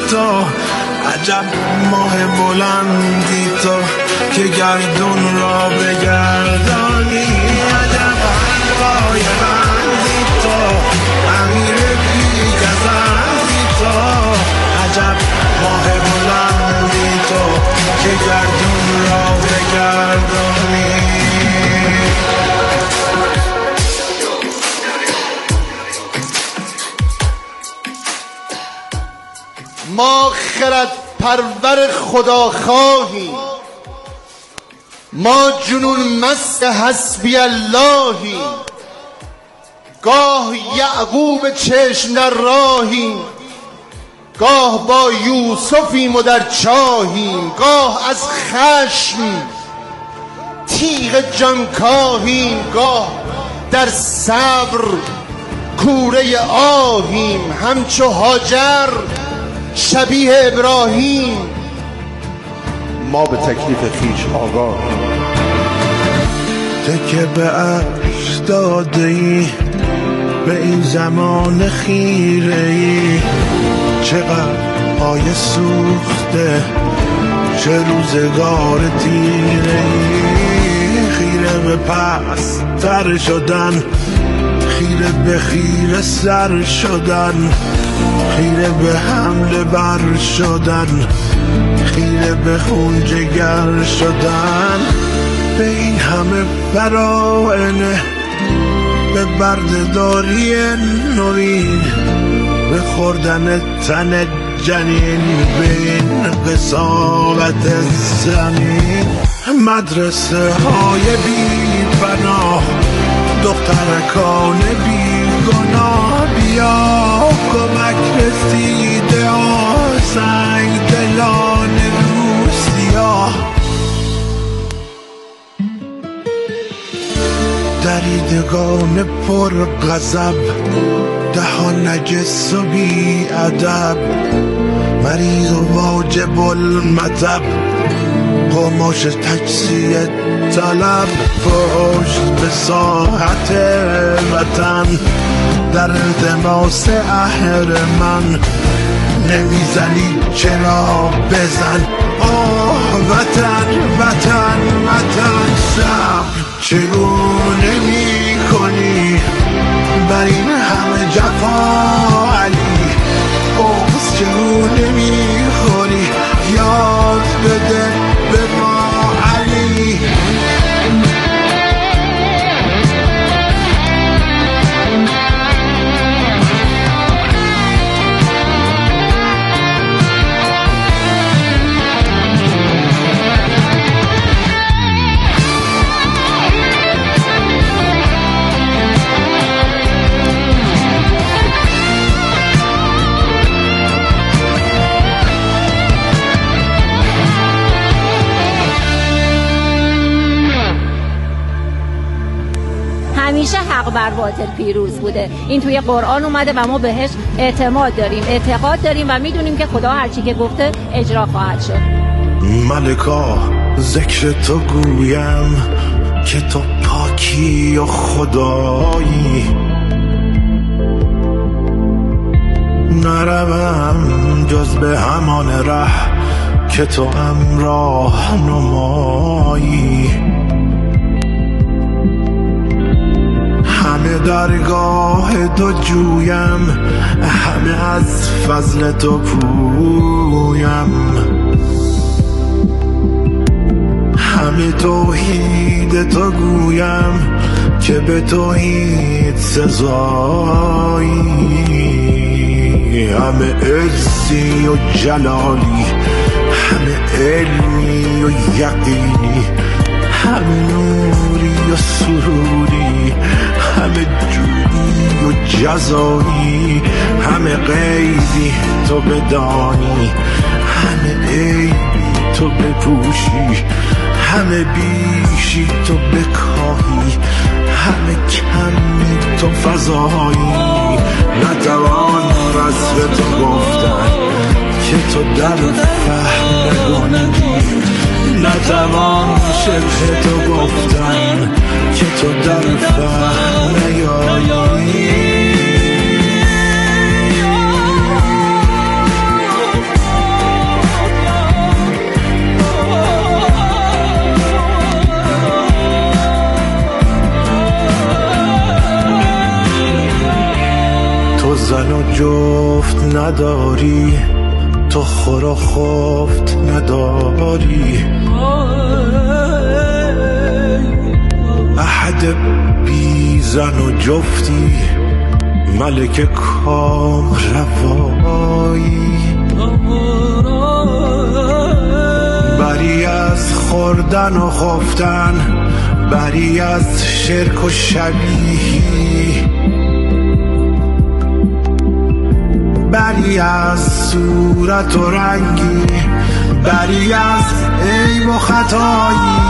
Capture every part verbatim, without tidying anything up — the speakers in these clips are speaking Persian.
تو، عجب ماه بلندی تو که گردون را بگردانی، عجب حلقای بندی تو، امیر بی‌گزندی تو، عجب ماه بلندی تو که گردون را بگردانی. ما خرد پرور خدا خواهیم، ما جنون مست حسبی اللهیم، گاه یعقوب چشم در راهیم، گاه با یوسفیم و در چاهیم، گاه از خشم تیغ جانکاهیم، گاه در صبر کوره آهیم، همچو هاجر شبیه ابراهیم، ما به تکلیف خیش آگاهیم. تکه به عرش داده ای به این زمان خیره ای، چقدر پای سوخته چه روزگار تیره ای، خیره به پس تر شدن، خیره به خیره سر شدن، خیره به حمله بر شدن، خیره به خون جگر شدن، به این همه فرائنه، به بردهداری نوین، به خوردن تن جنین، به این قساوت زمین، مدرسه های بی پناه، دخترکان بی گناه، بیا کمک رسیده آسنگ دلان روسیا، دریدگان پر غضب، دهان نجس و بی ادب، مریض و واجب المطب، قماش تجزیه طلب، پشت به ساحت وطن، در التماس اهرمن، نمیزنی چرا بزن، آه وطن وطن وطن، صبر چگونه می کنی بر این همه جفا علی، بغض چگونه می خوری یاد بده به ما علی. همیشه حق بر باطل پیروز بوده. این توی قرآن اومده و ما بهش اعتماد داریم، اعتقاد داریم و میدونیم که خدا هرچی که گفته اجرا خواهد شد. ملکا ذکر تو گویم که تو پاکی و خدایی، نروم جز به همان ره که تو امراه نمایی، همه درگاه تو جویم، همه از فضل تو پویم، همه توحید تو گویم که به توحید سزایی، همه عزی و جلالی، همه علمی و یقینی، همه نوری و سروری، همه جودی و جزایی، همه غیبی تو بدانی، همه عیبی تو بپوشی، همه بیشی تو بکاهی، همه کمی تو فضایی، نتوان رسم تو گفتن که تو در فهم نگنگی، نتوان شبه تو گفتن که تو در فهم نیایی. زن و جفت نداری، تو خور و خفت نداری، احد بی زن و جفتی، ملک کام روایی، بری از خوردن و خفتن، بری از شرک و شبیهی، بری از صورت و رنگی، بری از عیب و خطایی،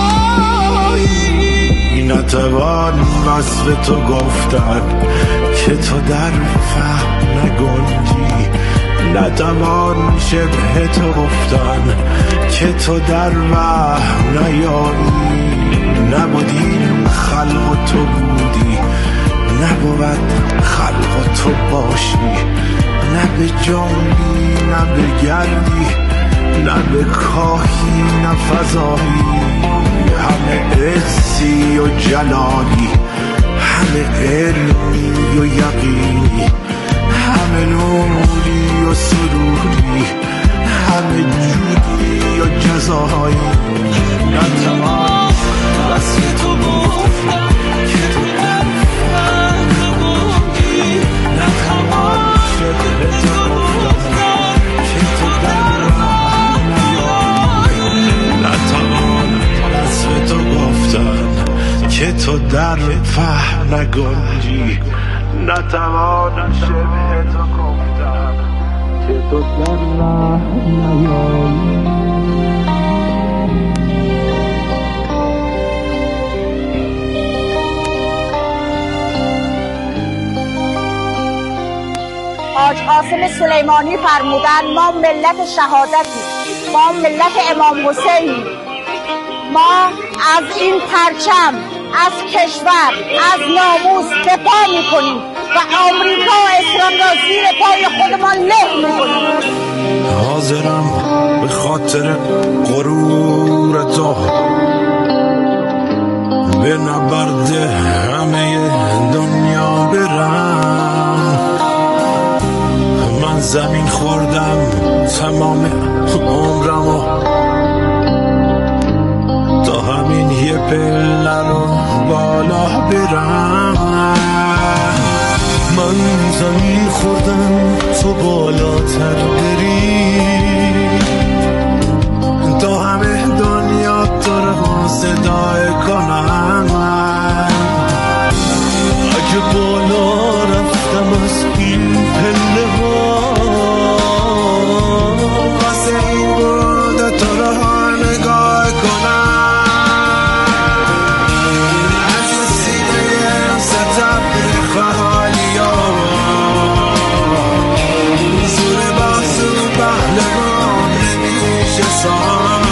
نتوان وصف تو گفتن که تو در فهم نگنجی، نتوان شبه تو گفتن که تو در وهم نیایی، نبودیم خلق و تو بودی، نبود خلق و تو باشی، نه به جنبی نه به گردی، نه به کاهی نه فضایی، همه عزی و جلالی، همه علمی و یقینی، همه نوری و سروری، همه جودی و جزایی، نتوان وصف تو گفتن که تو در فهم بودی، نتوان شبه تو گفتن که تو در راه نیایی، نتوان وصف تو گفتن که تو در فهم نگنجی، نتوان شبه تو گفتن که تو در راه نیایی. حاج قاسم سلیمانی فرمودن ما ملت شهادتی، ما ملت امام حسینی، ما از این پرچم، از کشور، از ناموس دفاع میکنیم و آمریکا و اسرائیل را زیر پای خودمان له میکنیم. حاضرم به خاطر غرور تو به نبرد همه دنیا برم، من زمین خوردم تمام عمرمو تا همین یه پله رو بالا برم، من زمین خوردم تو بالاتر بری، تا همه دنیا تو رو صدای کنم، اگه بالا رفتم از این پله ها، واسه این بود تو رو نگاه کنم، از سینه ستم خواهالی ها، زور بازو پهلوان نمیشه سام،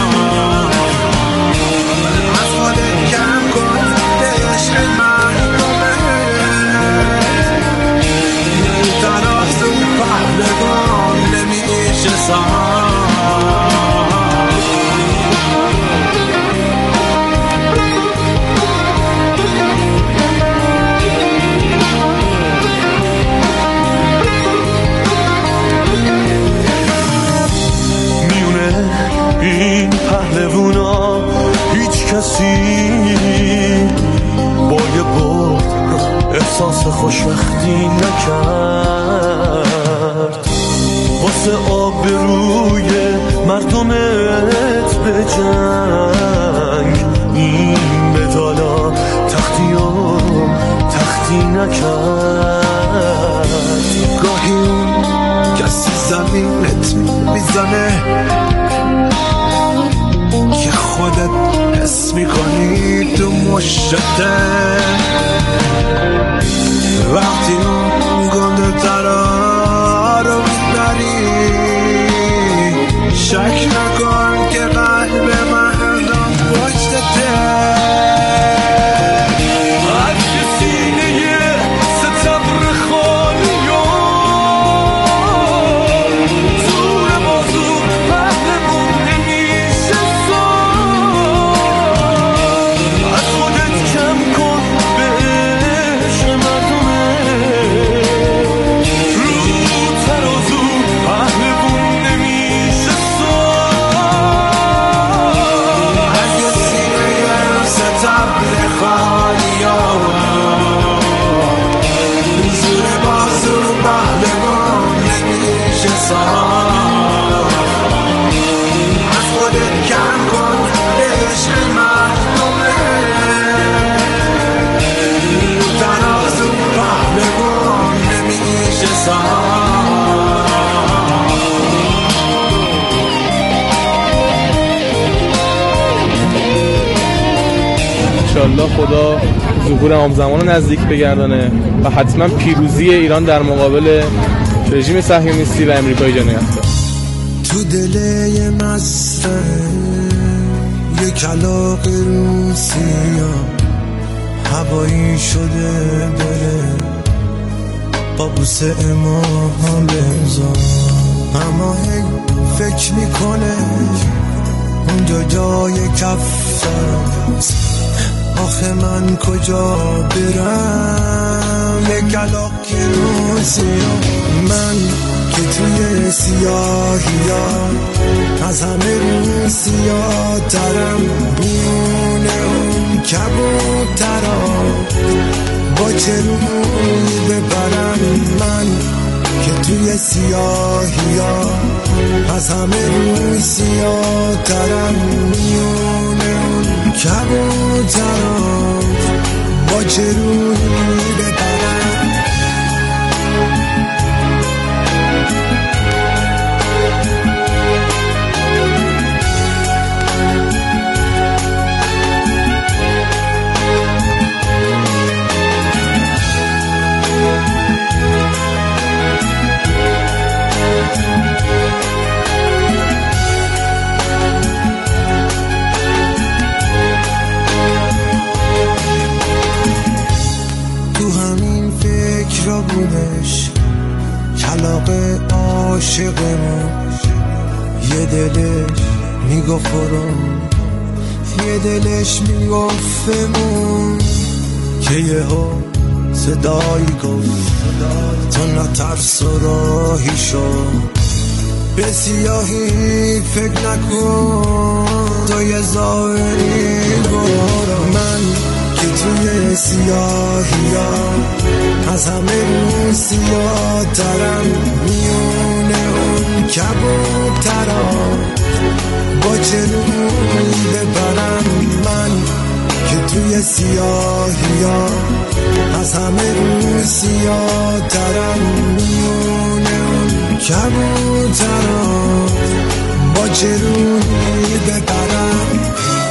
از خودت کم کن به عشق مردمه، ترازو پهلوان نمیشه سام. میونه این پهلوونا هیچ کسی با یه برد احساس خوشبختی نکرد، واسه آبروی مردمت به جنگ این مدالا تختی و تختی نکرد. گاهی اون کسی زمینت میزنه که خودت حس میکنی تو مشته، وقتی اون گنده ترا رو میبری شک نکن که قلب مردم پشتته، انشالله خدا ظهور امام زمان رو نزدیک بگردانه و حتما پیروزی ایران در مقابل رژیم صهیونیستی و امریکای جنایتکار. تو دل مصر یک کلاغ روسیا هوایی شده داره با بوسه امام بزار، اما هی فکر میکنه اونجا جای کفترست، آخه من کجا برم یک کلاغ روسیا. من که توی سیاهیان از همه رو سیاه ترم، میونه اون کبوترا با چه روی ببرم. من که توی سیاهیان از همه رو سیاه ترم، میونه اون کبوترا با چه روی ببرم. بودش کلاغ عاشقمون، یه دلش میگفت برو، یه دلش میگفتمون، که یه ها صدایی گفت تو نترس و راهی شو، به سیاهی فکر نکن تو یه ظاهری برو. من که توی سیاهی ها از همه رو سیاه ترم، میونه اون کبوترا با چه روی ببرم. من که توی سیاهی ها از همه رو سیاه ترم، میونه اون کبوترا با چه روی ببرم.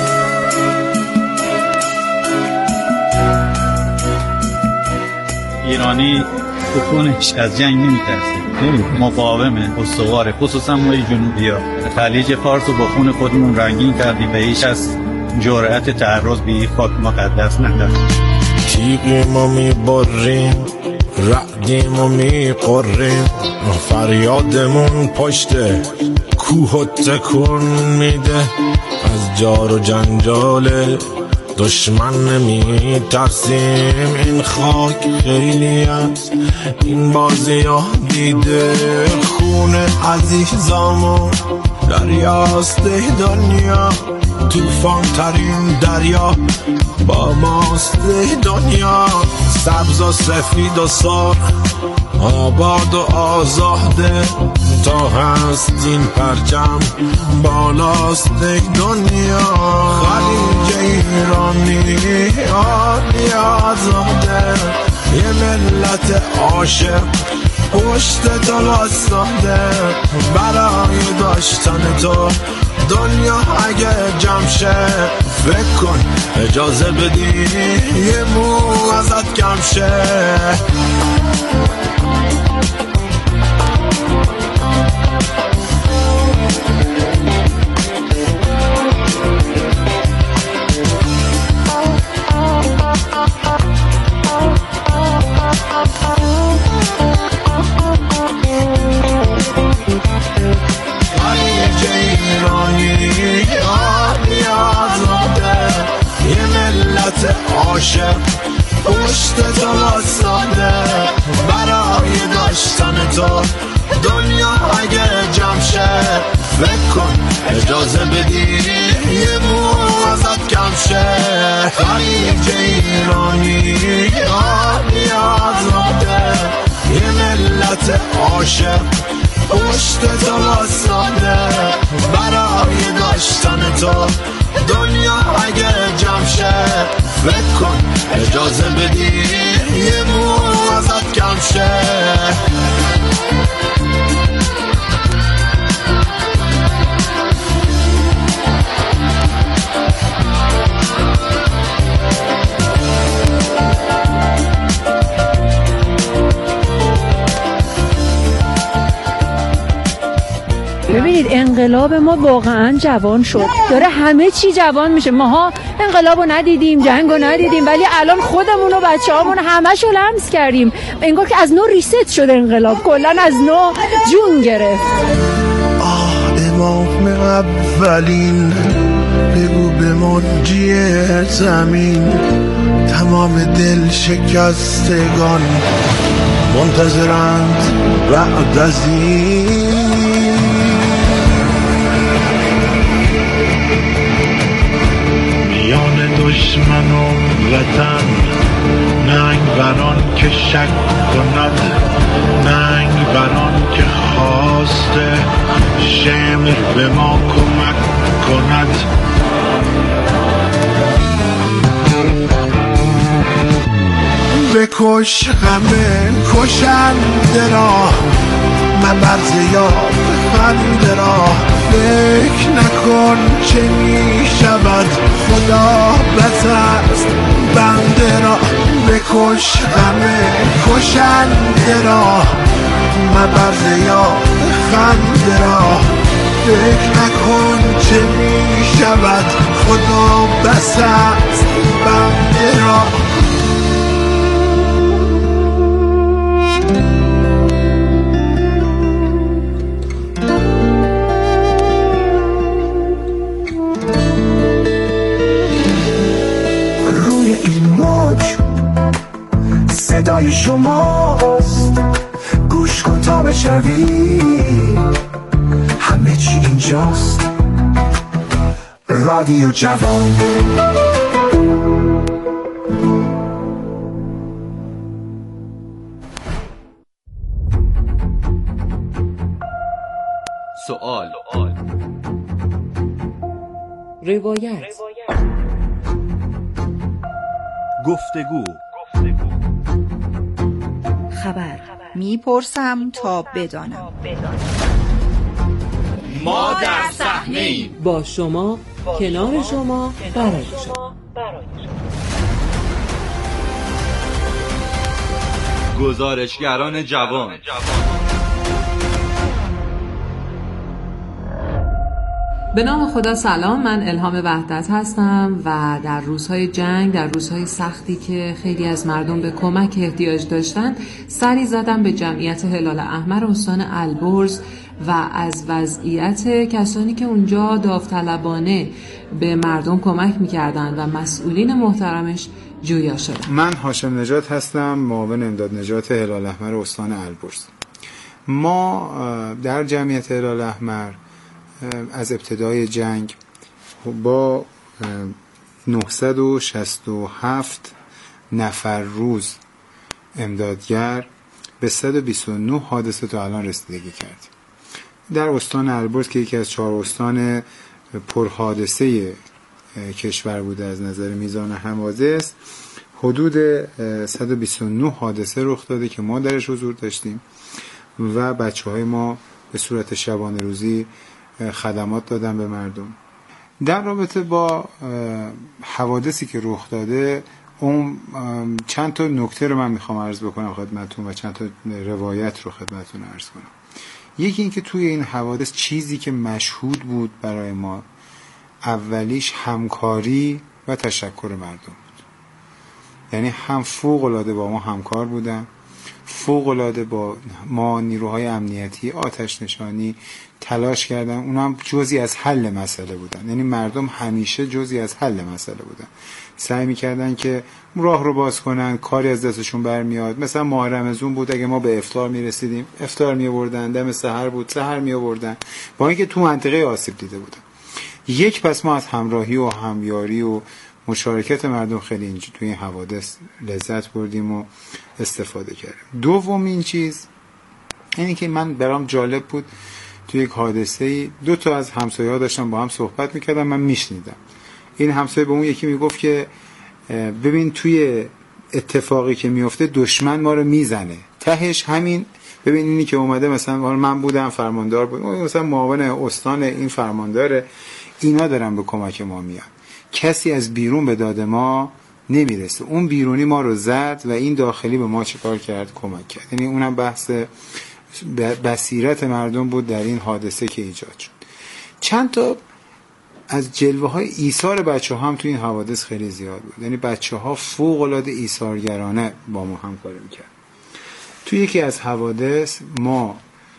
ایرانی بکنش از جنگ نمیترسه، مقاومه، استواره، خصوصا مای جنوبی ها. خلیج فارس رو با خون خودمون رنگین کردیم و هیچ از جرأت تعرض به خاک مقدس نداریم. تیغی ما میبریم، رعدیم و میقریم، فریادمون پشت کوه تکون میده. از جار و جنجال دشمن نمی ترسیم، این خاک خیلی است این بازی ها دیده. خون عزیزامون دریاست دنیا، توفان ترین دریا با ماست دنیا. سبز و سفید و سرخ، آباد و آزاده، تا هست این پرچم بالاست دنیا. خلیج ایرانی آبی آزاده، یه ملت عاشق پشت تو واسطه، برای داشتن تو دنیا اگه جمع شه. فکر کن اجازه بدی یه مو ازت کم شه. عاشق پشت تو واسطه، برای داشتن تو دنیا اگه جمع شه. فکر کن اجازه بدی یه مو ازت کم شه. خلیج ایرانی آبی آزاده، یه ملت عاشق پشت تو واسطه، برای داشتن تو دنیا اگه جمع شه. فکر کن اجازه بدی یه مو ازت کم شه. ببینید انقلاب ما واقعا جوان شد، داره همه چی جوان میشه. ماها انقلابو ندیدیم، جنگو ندیدیم، ولی الان خودمون و بچه‌هامون همشو لمس کردیم. انگار که از نو ریست شده انقلاب، کلا از نو جون گرفت. آه امام اولین، بگو به منجی زمین، تمام دل شکستگان منتظرند بعد از این. میان دشمن و وطن، ننگ بران که شک کند، ننگ بران که خواسته شمر به ما کمک کند. بکش همه کشنده را، من برز یاب خنده را، فکر نکن چه می شود خدا بس است بنده را. بکش همه کشنده را، من برز یاب خنده را، فکر نکن چه می شود خدا بس است بنده را. صدای شماست، گوش کن تا بشنوی، همه چی اینجاست. رادیو جوان. سوال، روایت، گفتگو، خبر. میپرسم تا بدانم. ما در صحنه‌ایم، با شما، کنار شما، برای شما. گزارشگران جوان. به نام خدا سلام، من الهام وحدت هستم و در روزهای جنگ، در روزهای سختی که خیلی از مردم به کمک احتیاج داشتن، سری زدم به جمعیت هلال احمر استان البرز و از وضعیت کسانی که اونجا داوطلبانه به مردم کمک میکردن و مسئولین محترمش جویا شدم. من هاشم نجات هستم، معاون امداد نجات هلال احمر استان البرز. ما در جمعیت هلال احمر از ابتدای جنگ با نهصد و شصت و هفت نفر روز امدادگر به صد و بیست و نه حادثه تا الان رسیدگی کردیم. در استان البرز که یکی از چهار استان پرحادثه کشور بوده از نظر میزان حوادث، حدود صد و بیست و نه حادثه رخ داده که ما درش حضور داشتیم و بچه های ما به صورت شبانه روزی خدمات دادن به مردم. در رابطه با حوادثی که رخ داده، اون چند تا نکته رو من میخوام عرض بکنم خدمتتون و چند تا روایت رو خدمتتون عرض کنم. یکی این که توی این حوادث چیزی که مشهود بود برای ما، اولیش همکاری و تشکر مردم بود. یعنی هم فوق العاده با ما همکار بودن، فوق العاده با ما نیروهای امنیتی، آتش نشانی تلاش کردن. اونا هم جزئی از حل مسئله بودن. یعنی مردم همیشه جزئی از حل مسئله بودن. سعی می‌کردن که راه رو باز کنن، کاری از دستشون برمیاد. مثلا ماه رمضان بود، اگه ما به افطار میرسیدیم، افطار میآوردن. دم سحر بود، سحر میآوردن. با اینکه تو منطقه آسیب دیده بودن. یک، پس ما از همراهی و همیاری و مشارکت مردم خیلی اینجا توی این حوادث لذت بردیم و استفاده کردیم. دومین چیز اینی که من برام جالب بود، توی یک حادثه‌ای دو تا از همسایه‌ها داشتن با هم صحبت می‌کردن، من میشنیدم. این همسایه به اون یکی میگفت که ببین توی اتفاقی که میفته دشمن ما رو میزنه، تهش همین. ببین اینی که اومده، مثلا من بودم فرماندار بود، مثلا معاون استان این فرمانداره، اینا دارن به کمک ما میان، کسی از بیرون به داد ما نمیرسه. اون بیرونی ما رو زد و این داخلی به ما چیکار کرد؟ کمک کرد. یعنی اونم بحث بصیرت مردم بود در این حادثه که ایجاد شد. چند تا از جلوه های ایثار بچه ها هم توی این حوادث خیلی زیاد بود. یعنی بچه ها فوق العاده ایثارگرانه با ما همکاری میکرد. توی یکی از حوادث ما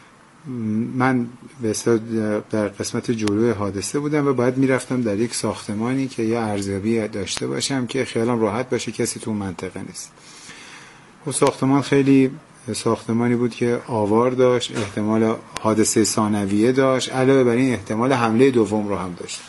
من به اصطلاح در قسمت جلوی حادثه بودم و باید میرفتم در یک ساختمانی که یه ارزیابی داشته باشم که خیالم راحت باشه کسی تو منطقه نیست. اون ساختمان خیلی ساختمانی بود که آوار داشت، احتمال حادثه ثانویه داشت، علاوه بر این احتمال حمله دوم رو هم داشت.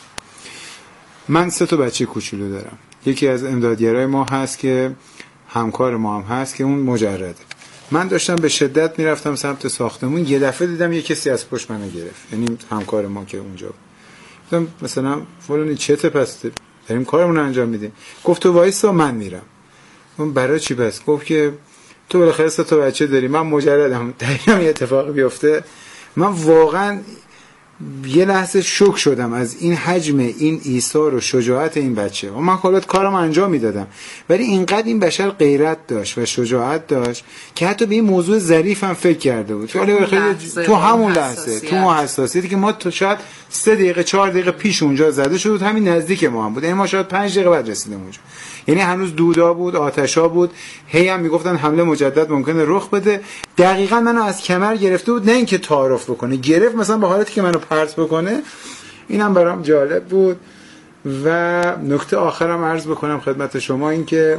من سه تا بچه کوچولو دارم. یکی از امدادگرای ما هست که همکار ما هم هست که اون مجرده. من داشتم به شدت میرفتم سمت ساختمون، یه دفعه دیدم یه کسی از پشت منو گرفت، یعنی همکار ما که اونجا بود. گفتم مثلا فلانی چته پس داریم کارمون رو انجام میدیم. گفت تو وایسا من میرم. اون برای چی پس؟ گفت که تو بالاخره سه تا بچه داری، من مجردم، دقیقاً یه اتفاق بیفته. من واقعا یه لحظه شوک شدم از این حجم این ایثار و شجاعت این بچه. و من خودت کارم انجام میدادم، ولی اینقدر این بشر غیرت داشت و شجاعت داشت که حتی به این موضوع ظریف هم فکر کرده بود. تو, خیلی تو همون لحظه تو اون حساسیتی که ما تو شاید سه دقیقه چهار دقیقه پیش اونجا زده شد بود، همین نزدیک ما هم بود. یعنی ما شاید پنج دقیقه بعد رسیدیم اونجا. یعنی هنوز دودا بود، آتشا بود، هی هم میگفتن حمله مجدد ممکنه رخ بده. دقیقاً منو از کمر گرفته بود، نه اینکه تعارف بکنه، گرفت مثلا به حالتی که منو پرت بکنه. اینم برام جالب بود. و نکته آخرم عرض بکنم خدمت شما این که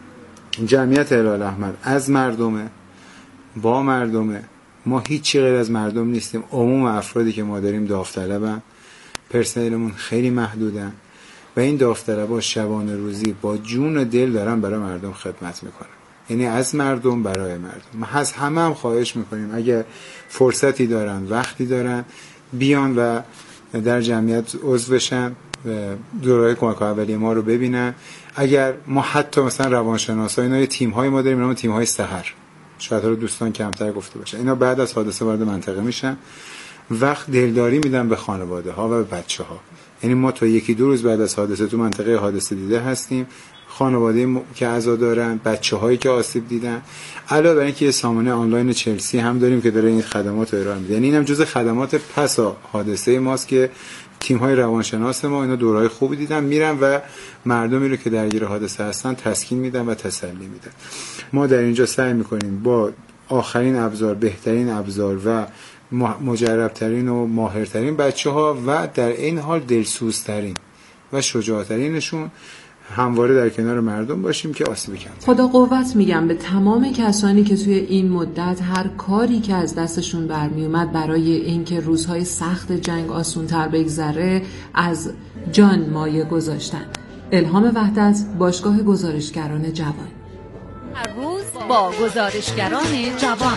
جمعیت هلال احمر از مردمه، با مردمه، ما هیچی غیر از مردم نیستیم. عموم افرادی که ما داریم داوطلبن، پرسنلمون خیلی محدودن و این داوطلبا شبانه روزی با جون و دل دارن برای مردم خدمت میکنن. یعنی از مردم برای مردم. ما از همه هم خواهش میکنیم اگر فرصتی دارن، وقتی دارن، بیان و در جمعیت عضو بشن، دوره‌های کمک اولیه ما رو ببینن. اگر ما حتی مثلا روانشناسا، اینا تیم‌های ما داریم، اینا تیم‌های سحر، شاید رو دوستان کمتر گفته باشه، اینا بعد از حادثه وارد منطقه میشن، وقت دلداری میدن به خانواده ها و به بچه ها. یعنی ما تا یکی دو روز بعد از حادثه تو منطقه حادثه دیده هستیم، خانواده م... که عزا دارن، بچه هایی که آسیب دیدن. علاوه بر اینکه سامانه آنلاین چلسی هم داریم که داره این خدمات رو ارائه میده. یعنی اینم جزء خدمات پس حادثه ماست که تیم های روانشناس ما اینا دورهای خوبی دیدن، میرن و مردمی رو که درگیر حادثه هستن تسکین میدن و تسلی میدن. ما در اینجا سعی میکنیم با آخرین ابزار، بهترین ابزار و مجربترین و ماهرترین بچه ها و در این حال دلسوزترین و شجاعترینشون همواره در کنار مردم باشیم که آسیب کم. خدا قوت میگم به تمام کسانی که توی این مدت هر کاری که از دستشون برمی اومد برای اینکه روزهای سخت جنگ آسون‌تر بگذره از جان مایه گذاشتن. الهام وحدت، باشگاه گزارشگران جوان. هر روز با گزارشگران جوان.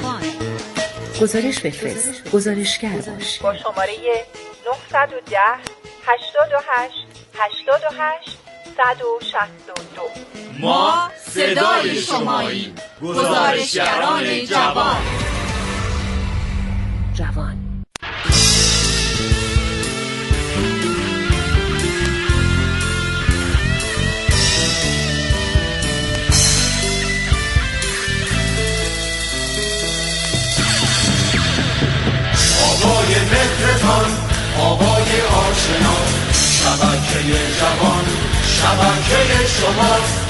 گزارش بفرست، گزارشگر باش. با شماره نه یک صفر، هشتاد و هشت، هشتاد و هشت، صد و شصت و دو. ما صدای شماییم. گزارشگران جوان. جوان. آوای مهرتان، آوای آشنا، شبکه جوان، شبکه شماست.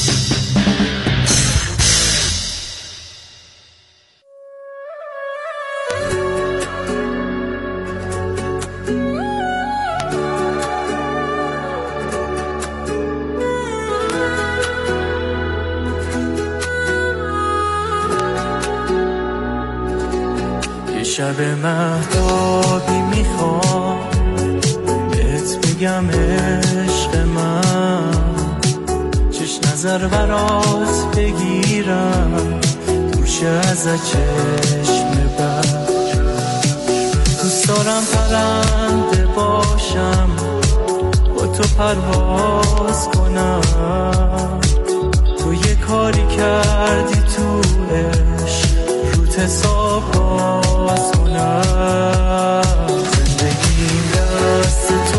شب مهتابی میخوام بهت بگم عشق من، چش نظر برات بگیرم دورشه از چشم بد. دوست دارم پرنده باشم با تو پرواز کنم، تو یه کاری کردی تو عشق روت حساب باز کنم. زندگی دست تو،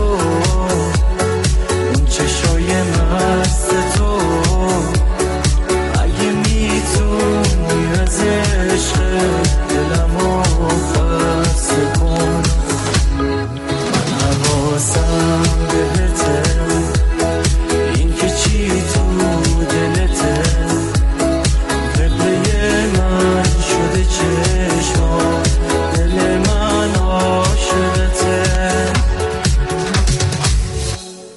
اون چشای مست تو، اگه میتونی از عشق دلمو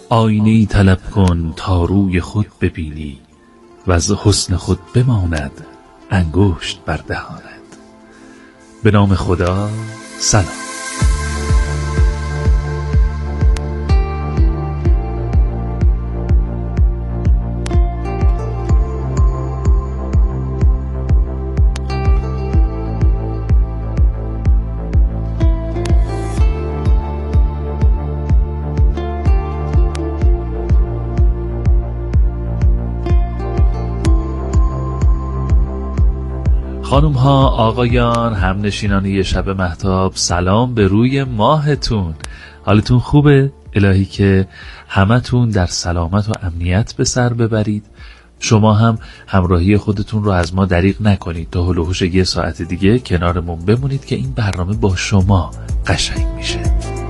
آینه‌ای طلب کن تا روی خود ببینی و از حسن خود بماند انگشت بر دهانت. به نام خدا، سلام. خانم ها، آقایان، همنشینان یه شب مهتاب، سلام به روی ماهتون. حالتون خوبه؟ الهی که همتون در سلامت و امنیت به سر ببرید. شما هم همراهی خودتون رو از ما دریغ نکنید تا هول و هوش یه ساعت دیگه کنارمون بمونید که این برنامه با شما قشنگ میشه.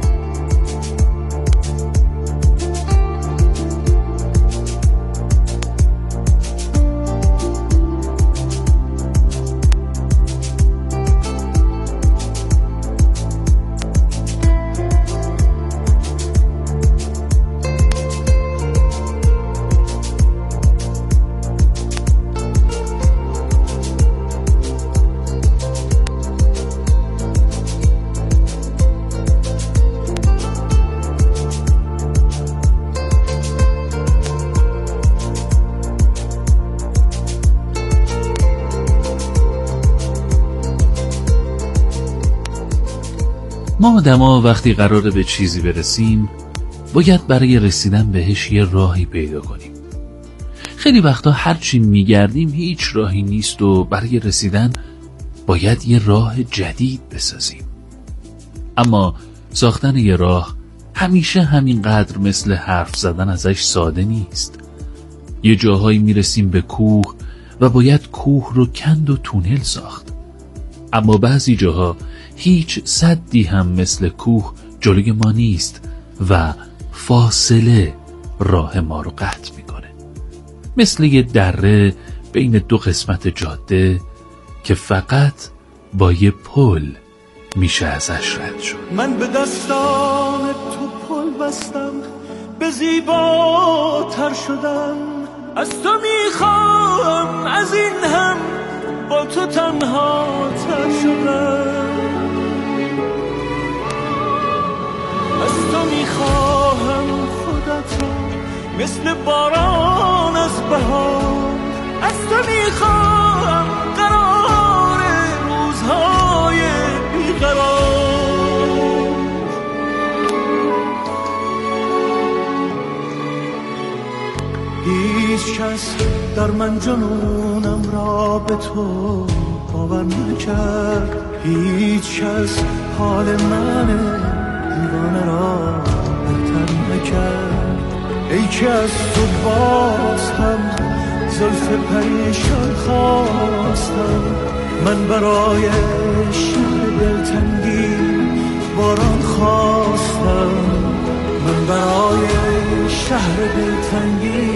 ما آدما وقتی قراره به چیزی برسیم باید برای رسیدن بهش یه راهی پیدا کنیم. خیلی وقتا هرچی میگردیم هیچ راهی نیست و برای رسیدن باید یه راه جدید بسازیم. اما ساختن یه راه همیشه همینقدر مثل حرف زدن ازش ساده نیست. یه جاهایی میرسیم به کوه و باید کوه رو کند و تونل ساخت. اما بعضی جاها هیچ سدی هم مثل کوه جلوی ما نیست و فاصله راه ما رو قطع میکنه، مثل یه دره بین دو قسمت جاده که فقط با یه پل میشه ازش رد شد. من به دستان تو پل بستم، به زیباتر شدم، از تو میخوام از این هم با تو تنها تر شدم، از تو میخواهم خودت رو مثل باران از بهار، از تو میخواهم قرار روزهای بیقرار. هیچ کس در من جنونم را به تو باور نکرد، هیچ کس حال من دیوانه را بهتر نکرد. ای که از تو باز هم زلف پریشان خواستم، من برای شهر دلتنگی باران خواستم، من برای شهر دلتنگی